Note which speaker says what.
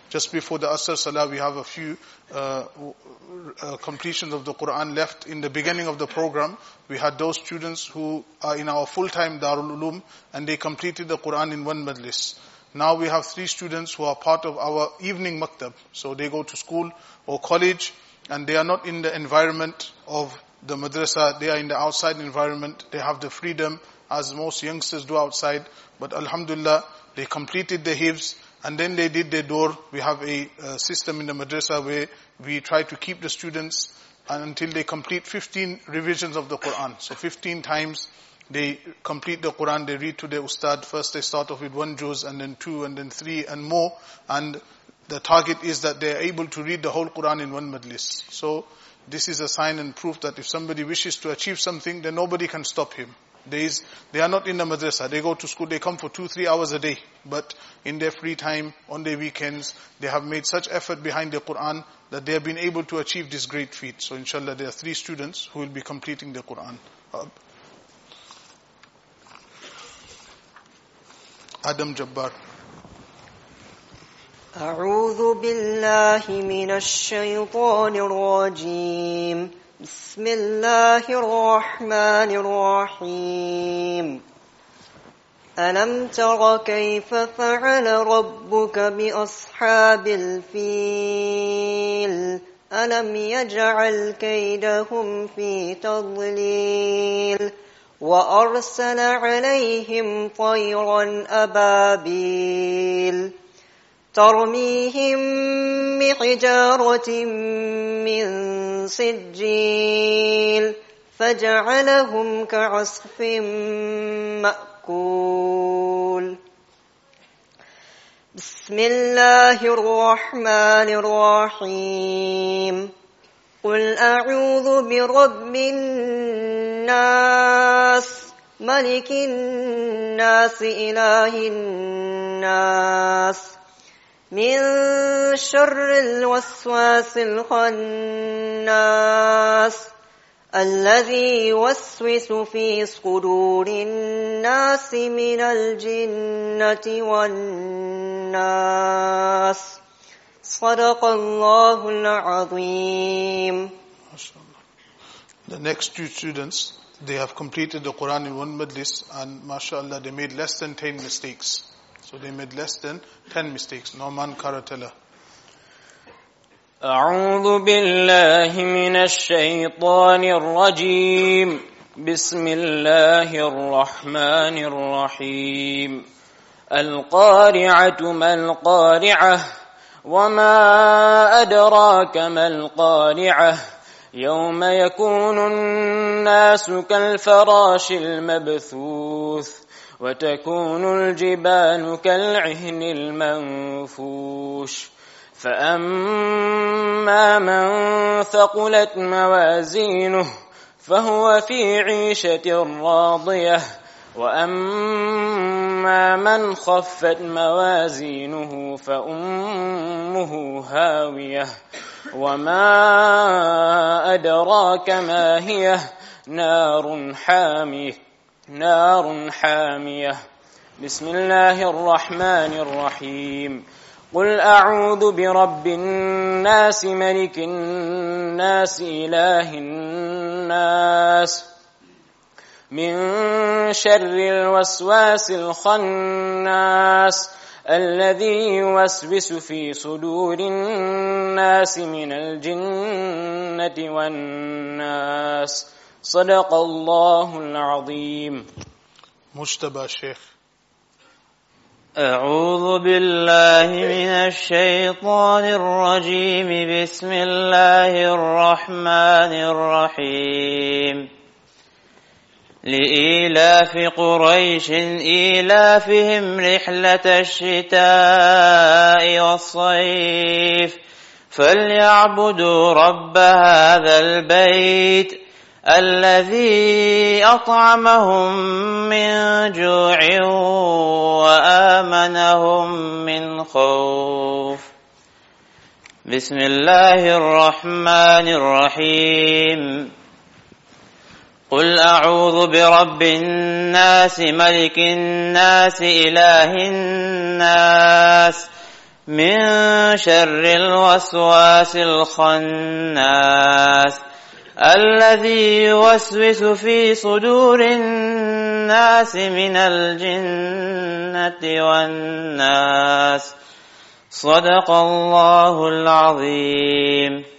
Speaker 1: just before the Asr Salah, we have a few completions of the Quran left. In the beginning of the program, we had those students who are in our full-time Darul Uloom, and they completed the Quran in one majlis. Now we have 3 students who are part of our evening maktab. So they go to school or college, and they are not in the environment of the madrasa. They are in the outside environment. They have the freedom, as most youngsters do outside. But alhamdulillah, they completed the hifz, and then they did their door. We have a system in the madrasa where we try to keep the students until they complete 15 revisions of the Quran. So 15 times they complete the Quran, they read to their ustad. First they start off with 1 juz, and then 2, and then 3, and more. And the target is that they are able to read the whole Quran in one majlis. So this is a sign and proof that if somebody wishes to achieve something, then nobody can stop him. They are not in the madrasa. They go to school, they come for 2-3 hours a day. But in their free time, on their weekends, they have made such effort behind the Quran that they have been able to achieve this great feat. So inshallah, there are 3 students who will be completing the Quran. Adam Jabbar.
Speaker 2: أعوذ بالله من الشيطان الرجيم. بسم الله الرحمن الرحيم. ألم تر كيف فعل ربك بأصحاب الفيل ألم يجعل كيدهم في تضليل وأرسل عليهم طيرا أبابيل ترميهم بحجارة من سجيل فجعلهم كعصف مأكول. بسم الله الرحمن الرحيم. قل أعوذ برب الناس ملك الناس إله الناس من شر الوسواس الخناس الذي يوسوس في صدور الناس من الجنة والناس. صدق الله العظيم.
Speaker 1: The next 2 students, they have completed the Quran in one majlis, and mashallah, they made less than 10 mistakes. So they made less than 10 mistakes. Nauman Karatala.
Speaker 3: أعوذ بالله من الشيطان الرجيم. بسم الله الرحمن الرحيم. القارعة ما القارعة وما أدراك ما القارعة يوم يكون الناس كالفراش المبثوث وتكون الجبال كالعهن المنفوش فأما من ثقلت موازينه فهو في عيشة راضية وأما من خفت موازينه فأمه هاوية وما أدراك ما هي نار حامية. بسم الله الرحمن الرحيم. قل أعوذ برب الناس ملك الناس إله الناس من شر الوسواس الخناس الذي يوسوس في صدور الناس من الجنة والناس. صدق الله العظيم.
Speaker 1: Mujtaba Sheikh.
Speaker 4: أعوذ بالله من الشيطان الرجيم. بسم الله الرحمن الرحيم. لإيلاف قريش إيلافهم رحلة الشتاء والصيف فليعبدوا رب هذا البيت الذي أطعمهم من جوع وآمنهم من خوف. بسم الله الرحمن الرحيم. قل أعوذ برب الناس ملك الناس إله الناس من شر الوسواس الخناس الذي يوسوس في صدور الناس من الجنة والناس. صدق الله العظيم.